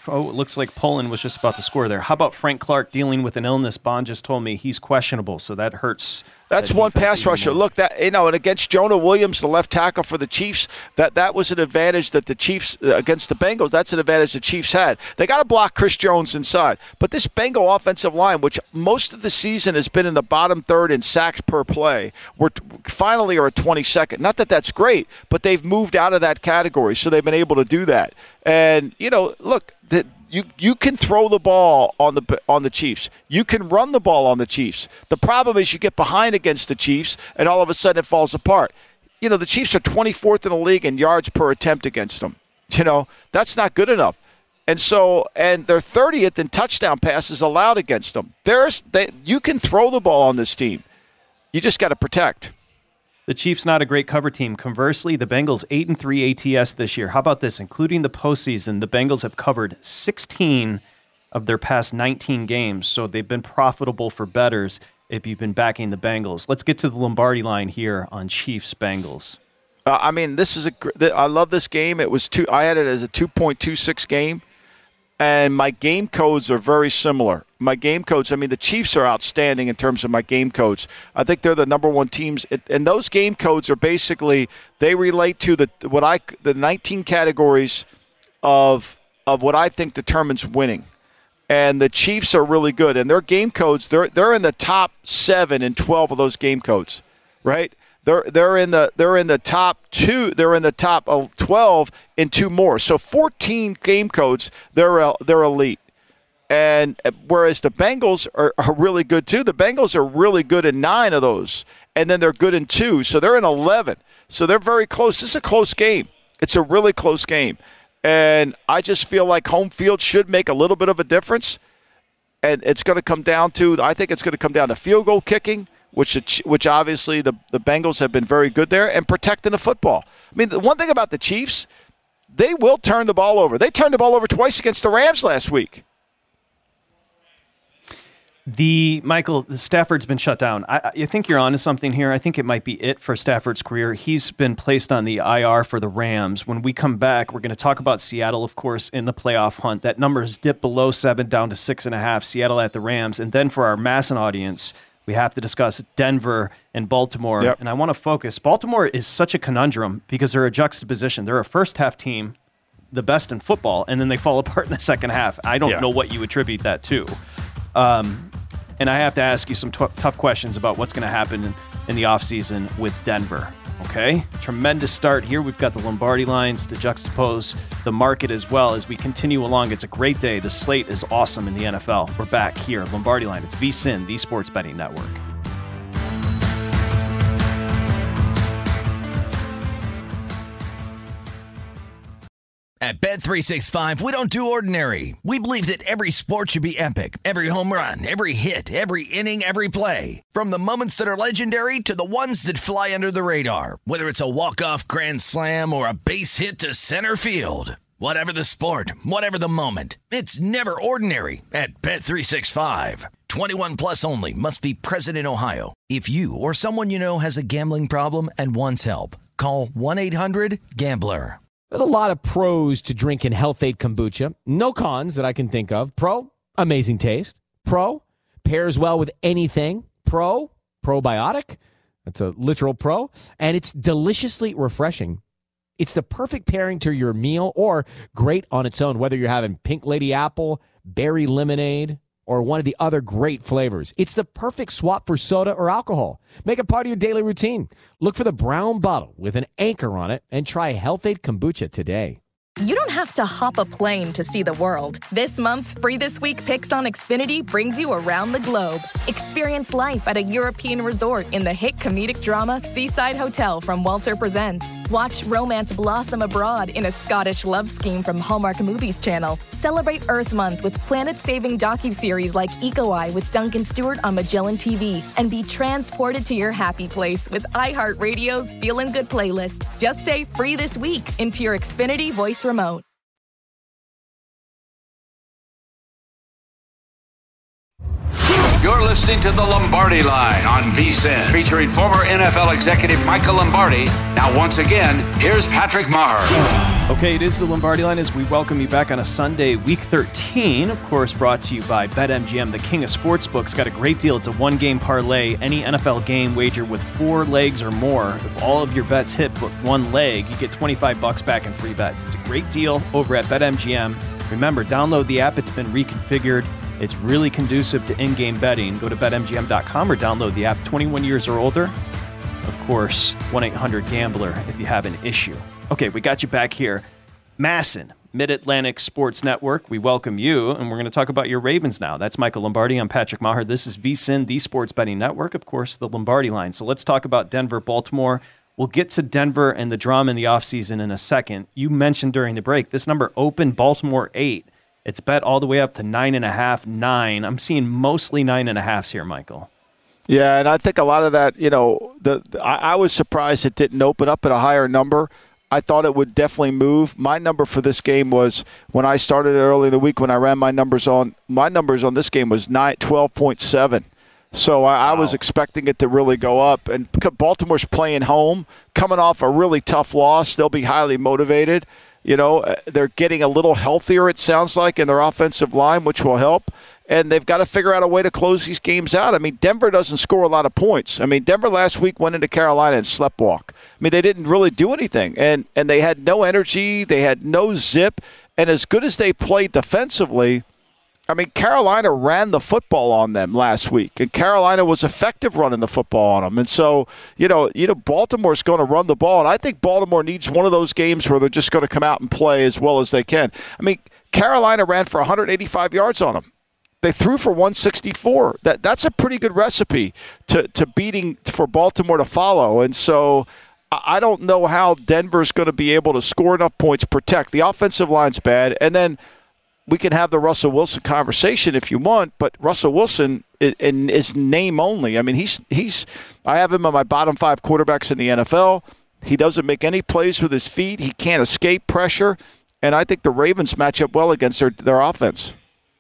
Oh, it looks like Poland was just about to score there. How about Frank Clark dealing with an illness? Bond just told me he's questionable, so that hurts. That's one pass rusher. Look, that and against Jonah Williams, the left tackle for the Chiefs, that was an advantage that the Chiefs against the Bengals. That's an advantage the Chiefs had. They got to block Chris Jones inside, but this Bengal offensive line, which most of the season has been in the bottom third in sacks per play, finally are at 22nd. Not that that's great, but they've moved out of that category, so they've been able to do that. And look, You can throw the ball on the Chiefs. You can run the ball on the Chiefs. The problem is you get behind against the Chiefs, and all of a sudden it falls apart. The Chiefs are 24th in the league in yards per attempt against them. That's not good enough. And they're 30th in touchdown passes allowed against them. You can throw the ball on this team. You just got to protect. The Chiefs not a great cover team. Conversely, the Bengals 8-3 ATS this year. How about this? Including the postseason, the Bengals have covered 16 of their past 19 games, so they've been profitable for bettors if you've been backing the Bengals. Let's get to the Lombardi line here on Chiefs-Bengals. I love this game. I had it as a 2.26 game, and my game codes are very similar. My game codes, the Chiefs are outstanding in terms of my game codes. I think they're the number one teams. And those game codes are basically, they relate to the 19 categories of what I think determines winning. And the Chiefs are really good. And their game codes, they're in the top 7 in 12 of those game codes, right? They're in the top 2. They're in the top 12 in 2 more. So 14 game codes. They're elite. And whereas the Bengals are really good too. The Bengals are really good in 9 of those, and then they're good in 2. So they're in 11. So they're very close. This is a close game. It's a really close game, and I just feel like home field should make a little bit of a difference. And it's going to come down to, I think it's going to come down to field goal kicking, which obviously the Bengals have been very good there, and protecting the football. The one thing about the Chiefs, they will turn the ball over. They turned the ball over twice against the Rams last week. Michael, Stafford's been shut down. I think you're onto something here. I think it might be it for Stafford's career. He's been placed on the IR for the Rams. When we come back, we're going to talk about Seattle, of course, in the playoff hunt. That number has dipped below 7, down to 6.5. Seattle at the Rams. And then for our Masson audience, we have to discuss Denver and Baltimore. Yep. And I want to focus. Baltimore is such a conundrum because they're a juxtaposition. They're a first-half team, the best in football, and then they fall apart in the second half. I don't know what you attribute that to. And I have to ask you some tough questions about what's going to happen in the offseason with Denver. Okay? Tremendous start here. We've got the Lombardi lines to juxtapose the market as well as we continue along. It's a great day. The slate is awesome in the NFL. We're back here. Lombardi line. It's VSiN, the Sports Betting Network. At Bet365, we don't do ordinary. We believe that every sport should be epic. Every home run, every hit, every inning, every play. From the moments that are legendary to the ones that fly under the radar. Whether it's a walk-off grand slam or a base hit to center field. Whatever the sport, whatever the moment. It's never ordinary at Bet365. 21 plus only. Must be present in Ohio. If you or someone you know has a gambling problem and wants help, call 1-800-GAMBLER. There's a lot of pros to drinking Health-Ade Kombucha. No cons that I can think of. Pro, amazing taste. Pro, pairs well with anything. Pro, probiotic. That's a literal pro. And it's deliciously refreshing. It's the perfect pairing to your meal or great on its own, whether you're having Pink Lady Apple, Berry Lemonade, or one of the other great flavors. It's the perfect swap for soda or alcohol. Make it part of your daily routine. Look for the brown bottle with an anchor on it and try Health-Ade Kombucha today. You don't have to hop a plane to see the world. This month's Free This Week Picks on Xfinity brings you around the globe. Experience life at a European resort in the hit comedic drama Seaside Hotel from Walter Presents. Watch romance blossom abroad in a Scottish love scheme from Hallmark Movies Channel. Celebrate Earth Month with planet-saving docuseries like Eco Eye with Duncan Stewart on Magellan TV. And be transported to your happy place with iHeartRadio's Feelin' Good playlist. Just say Free This Week into your Xfinity voice remote. You're listening to the Lombardi Line on VSiN, featuring former NFL executive Michael Lombardi. Now, once again, here's Patrick Maher. Okay, it is the Lombardi Line as we welcome you back on a Sunday, Week 13. Of course, brought to you by BetMGM, the king of sportsbooks. Got a great deal. It's a one-game parlay. Any NFL game wager with 4 legs or more. If all of your bets hit but one leg, you get $25 back in free bets. It's a great deal over at BetMGM. Remember, download the app. It's been reconfigured. It's really conducive to in-game betting. Go to BetMGM.com or download the app. 21 years or older. Of course, 1-800-GAMBLER if you have an issue. Okay, we got you back here. Masson, Mid-Atlantic Sports Network, we welcome you, and we're going to talk about your Ravens now. That's Michael Lombardi. I'm Patrick Maher. This is VSiN, the Sports Betting Network, of course, the Lombardi Line. So let's talk about Denver, Baltimore. We'll get to Denver and the drama in the offseason in a second. You mentioned during the break, this number opened Baltimore 8. It's bet all the way up to 9.5, 9. I'm seeing mostly 9.5s here, Michael. Yeah, and I think a lot of that, I was surprised it didn't open up at a higher number. I thought it would definitely move. My number for this game was, when I started early in the week, when I ran my numbers on this game was 12.7. So I was expecting it to really go up. And because Baltimore's playing home, coming off a really tough loss, they'll be highly motivated. They're getting a little healthier, it sounds like, in their offensive line, which will help. And they've got to figure out a way to close these games out. I mean, Denver doesn't score a lot of points. I mean, Denver last week went into Carolina and sleptwalk. I mean, they didn't really do anything. And they had no energy. They had no zip. And as good as they played defensively, I mean, Carolina ran the football on them last week. And Carolina was effective running the football on them. And so, Baltimore's going to run the ball. And I think Baltimore needs one of those games where they're just going to come out and play as well as they can. I mean, Carolina ran for 185 yards on them. They threw for 164. That's a pretty good recipe to beating for Baltimore to follow. And so I don't know how Denver's going to be able to score enough points, protect. The offensive line's bad. And then we can have the Russell Wilson conversation if you want, but Russell Wilson is name only. I mean, I have him on my bottom 5 quarterbacks in the NFL. He doesn't make any plays with his feet. He can't escape pressure. And I think the Ravens match up well against their offense.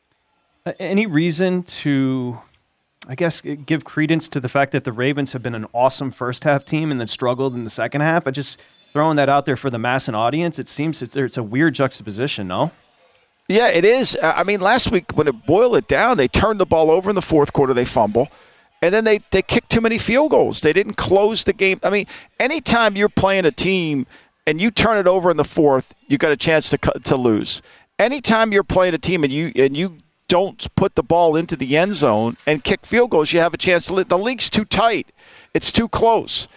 Any reason to, I guess, give credence to the fact that the Ravens have been an awesome first-half team and then struggled in the second half? I just throwing that out there for the Masson audience. It seems it's a weird juxtaposition, no? Yeah, it is. I mean, last week, when it boiled it down, they turned the ball over in the fourth quarter. They fumble. And then they kicked too many field goals. They didn't close the game. I mean, anytime you're playing a team and you turn it over in the fourth, you got a chance to lose. Anytime you're playing a team and you don't put the ball into the end zone and kick field goals, you have a chance to the league's too tight. It's too close.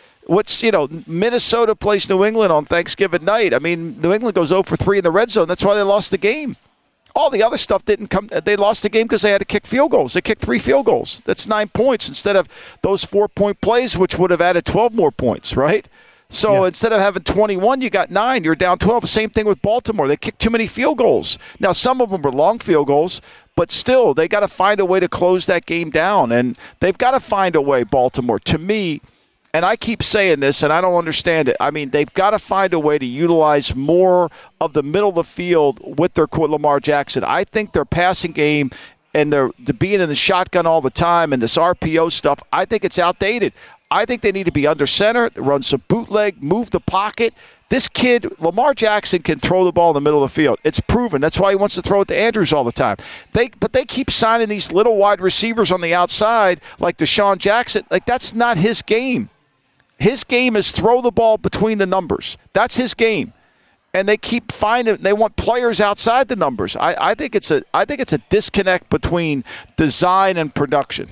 Minnesota plays New England on Thanksgiving night. I mean, New England goes 0 for 3 in the red zone. That's why they lost the game. All the other stuff didn't come. They lost the game because they had to kick field goals. They kicked 3 field goals. That's 9 points instead of those 4-point plays, which would have added 12 more points, right? So Instead of having 21, you got 9. You're down 12. Same thing with Baltimore. They kicked too many field goals. Now, some of them were long field goals, but still, they got to find a way to close that game down. And they've got to find a way, Baltimore. To me, and I keep saying this, and I don't understand it. I mean, they've got to find a way to utilize more of the middle of the field with their Lamar Jackson. I think their passing game and their being in the shotgun all the time and this RPO stuff, I think it's outdated. I think they need to be under center, run some bootleg, move the pocket. This kid, Lamar Jackson, can throw the ball in the middle of the field. It's proven. That's why he wants to throw it to Andrews all the time. But they keep signing these little wide receivers on the outside like Deshaun Jackson. Like, that's not his game. His game is throw the ball between the numbers. That's his game. And they keep they want players outside the numbers. I think it's a disconnect between design and production.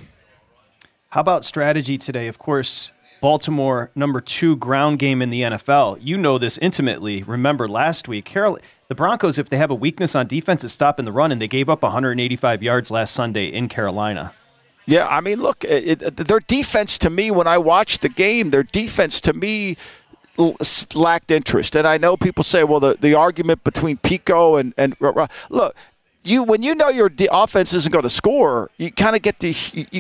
How about strategy today? Of course, Baltimore, number 2 ground game in the NFL. You know this intimately. Remember last week, the Broncos, if they have a weakness on defense, is stopping the run, and they gave up 185 yards last Sunday in Carolina. Yeah, I mean, look, their defense to me, when I watched the game, their defense to me lacked interest. And I know people say, well, the argument between Pico and look, when you know your offense isn't going to score, you kind of get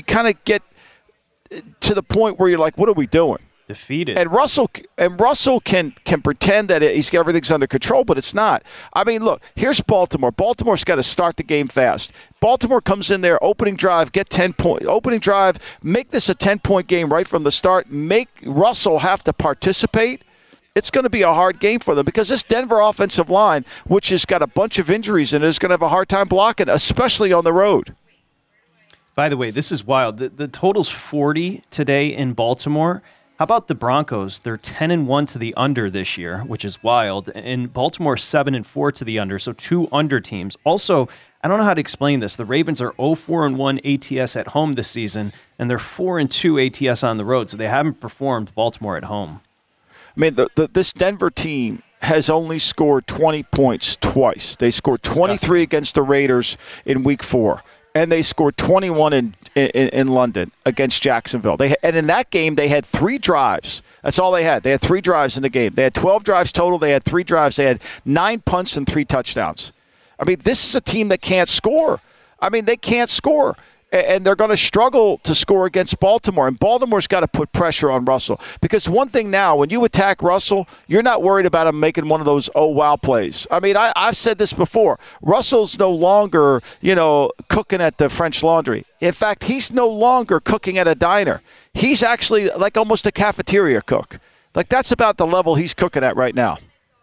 to the point where you're like, what are we doing? Defeated. And Russell can pretend that everything's under control, but it's not. I mean, look, here's Baltimore. Baltimore's got to start the game fast. Baltimore comes in there, opening drive, get 10 points. Opening drive, make this a 10-point game right from the start. Make Russell have to participate. It's going to be a hard game for them because this Denver offensive line, which has got a bunch of injuries and is going to have a hard time blocking, especially on the road. By the way, this is wild. The total's 40 today in Baltimore. How about the Broncos? They're 10-1 to the under this year, which is wild. And Baltimore 7-4 to the under, so 2 under teams. Also, I don't know how to explain this. The Ravens are 0-4-1 ATS at home this season, and they're 4-2 ATS on the road, so they haven't performed Baltimore at home. I mean, this Denver team has only scored 20 points twice. They scored 23 against the Raiders in Week 4. And they scored 21 in London against Jacksonville. And in that game, they had 3 drives. That's all they had. They had 3 drives in the game. They had 12 drives total. They had 3 drives. They had 9 punts and 3 touchdowns. I mean, this is a team that can't score. I mean, they can't score. And they're going to struggle to score against Baltimore. And Baltimore's got to put pressure on Russell. Because one thing now, when you attack Russell, you're not worried about him making one of those oh-wow plays. I mean, I've said this before. Russell's no longer, cooking at the French Laundry. In fact, he's no longer cooking at a diner. He's actually like almost a cafeteria cook. Like, that's about the level he's cooking at right now.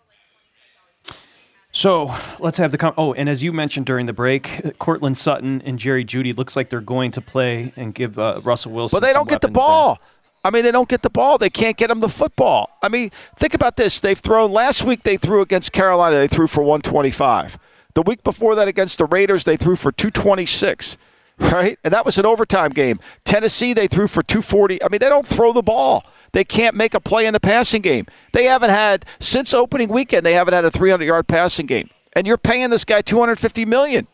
So let's have and as you mentioned during the break, Courtland Sutton and Jerry Jeudy looks like they're going to play and give Russell Wilson. But they don't get the ball. I mean, they don't get the ball. They can't get him the football. I mean, think about this. Last week they threw against Carolina. They threw for 125. The week before that against the Raiders, they threw for 226. Right? And that was an overtime game. Tennessee, they threw for 240. I mean, they don't throw the ball. They can't make a play in the passing game. They haven't had, since opening weekend, they haven't had a 300-yard passing game. And you're paying this guy $250 million.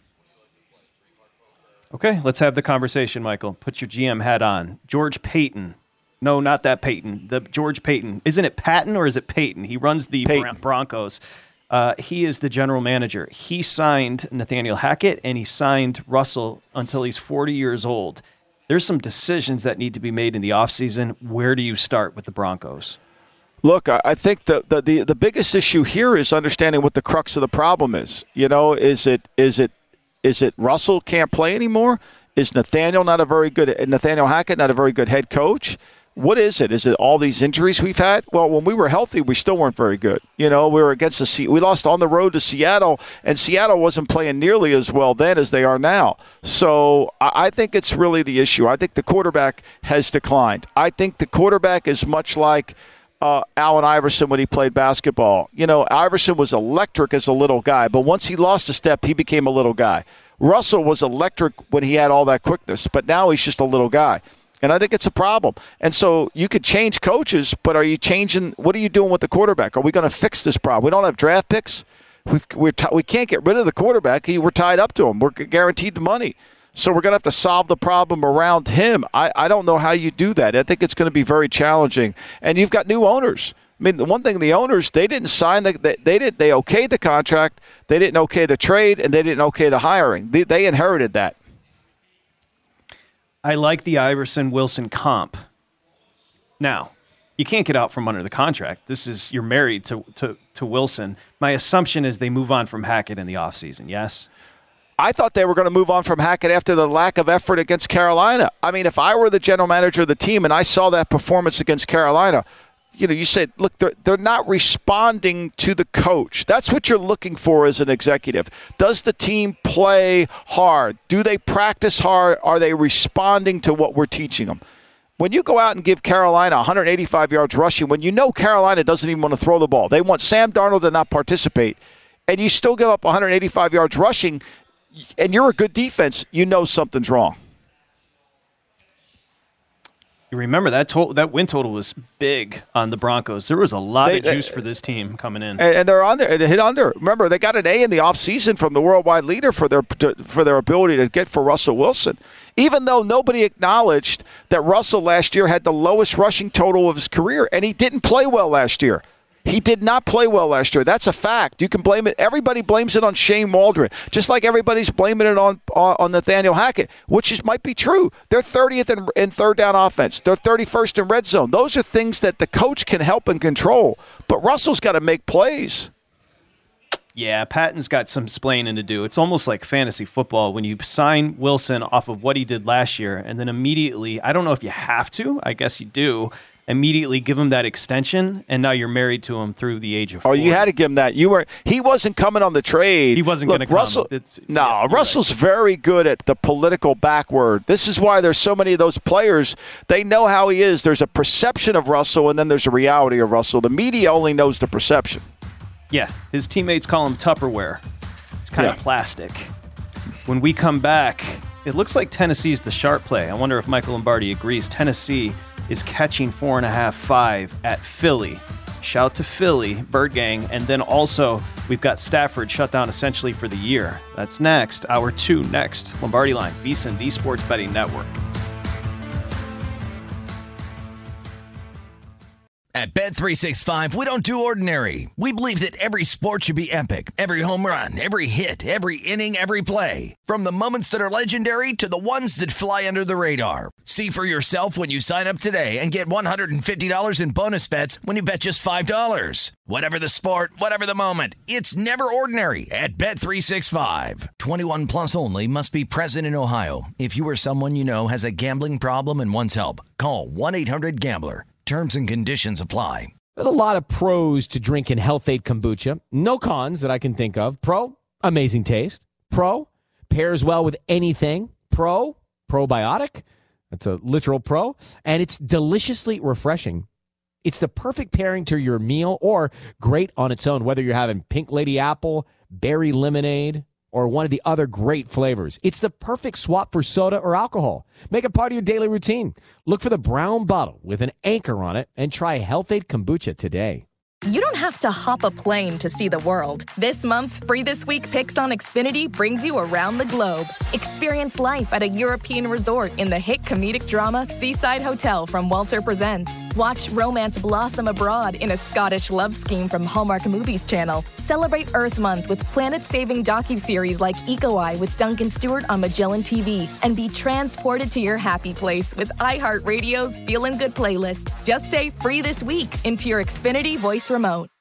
Okay, let's have the conversation, Michael. Put your GM hat on. George Paton. No, not that Peyton. The George Paton. Isn't it Patton or is it Peyton? He runs the Broncos. He is the general manager. He signed Nathaniel Hackett, and he signed Russell until he's 40 years old. There's some decisions that need to be made in the offseason. Where do you start with the Broncos? Look, I think the biggest issue here is understanding what the crux of the problem is. Is it Russell can't play anymore? Is Nathaniel Hackett not a very good head coach? What is it? Is it all these injuries we've had? Well, when we were healthy, we still weren't very good. We were we lost on the road to Seattle, and Seattle wasn't playing nearly as well then as they are now. So I think it's really the issue. I think the quarterback has declined. I think the quarterback is much like Allen Iverson when he played basketball. Iverson was electric as a little guy, but once he lost a step, he became a little guy. Russell was electric when he had all that quickness, but now he's just a little guy. And I think it's a problem. And so you could change coaches, but what are you doing with the quarterback? Are we going to fix this problem? We don't have draft picks. We can't get rid of the quarterback. We're tied up to him. We're guaranteed the money. So we're going to have to solve the problem around him. I don't know how you do that. I think it's going to be very challenging. And you've got new owners. I mean, the one thing, the owners, they didn't sign they okayed the contract, they didn't okay the trade, and they didn't okay the hiring. They inherited that. I like the Iverson-Wilson comp. Now, you can't get out from under the contract. You're married to Wilson. My assumption is they move on from Hackett in the offseason, yes? I thought they were going to move on from Hackett after the lack of effort against Carolina. I mean, if I were the general manager of the team and I saw that performance against Carolina, you said, look, they're not responding to the coach. That's what you're looking for as an executive. Does the team play hard? Do they practice hard? Are they responding to what we're teaching them? When you go out and give Carolina 185 yards rushing, when you know Carolina doesn't even want to throw the ball, they want Sam Darnold to not participate, and you still give up 185 yards rushing, and you're a good defense, you know something's wrong. You remember that win total was big on the Broncos. There was a lot of juice for this team coming in. And they're on there. It hit under. Remember, they got an A in the offseason from the worldwide leader for their ability to get for Russell Wilson. Even though nobody acknowledged that Russell last year had the lowest rushing total of his career, and he didn't play well last year. He did not play well last year. That's a fact. You can blame it. Everybody blames it on Shane Waldron, just like everybody's blaming it on Nathaniel Hackett, which might be true. They're 30th in third down offense. They're 31st in red zone. Those are things that the coach can help and control. But Russell's got to make plays. Yeah, Patton's got some splaining to do. It's almost like fantasy football when you sign Wilson off of what he did last year, and then immediately, I don't know if you have to, I guess you do, immediately give him that extension, and now you're married to him through the age of 40. Oh, you had to give him that. He wasn't coming on the trade. He wasn't going to come. Russell's very good at the political backword. This is why there's so many of those players. They know how he is. There's a perception of Russell, and then there's a reality of Russell. The media only knows the perception. Yeah, his teammates call him Tupperware. It's kind of plastic. When we come back, it looks like Tennessee's the sharp play. I wonder if Michael Lombardi agrees. Tennessee is catching 4.5, 5 at Philly. Shout to Philly, Bird Gang. And then also, we've got Stafford shut down essentially for the year. That's next. Hour 2 next. Lombardi Line, VSiN, the Sports Betting Network. At Bet365, we don't do ordinary. We believe that every sport should be epic. Every home run, every hit, every inning, every play. From the moments that are legendary to the ones that fly under the radar. See for yourself when you sign up today and get $150 in bonus bets when you bet just $5. Whatever the sport, whatever the moment, it's never ordinary at Bet365. 21 plus only. Must be present in Ohio. If you or someone you know has a gambling problem and wants help, call 1-800-GAMBLER. Terms and conditions apply. There's a lot of pros to drinking Health-Ade kombucha. No cons that I can think of. Pro, amazing taste. Pro, pairs well with anything. Pro, probiotic. That's a literal pro. And it's deliciously refreshing. It's the perfect pairing to your meal or great on its own, whether you're having pink lady apple, berry lemonade, or one of the other great flavors. It's the perfect swap for soda or alcohol. Make it part of your daily routine. Look for the brown bottle with an anchor on it and try Health-Ade kombucha today. You don't have to hop a plane to see the world. This month's Free This Week Picks on Xfinity brings you around the globe. Experience life at a European resort in the hit comedic drama Seaside Hotel from Walter Presents. Watch romance blossom abroad in a Scottish love scheme from Hallmark Movies Channel. Celebrate Earth Month with planet-saving docuseries like Eco Eye with Duncan Stewart on Magellan TV. And be transported to your happy place with iHeartRadio's Feelin' Good playlist. Just say Free This Week into your Xfinity voice remote.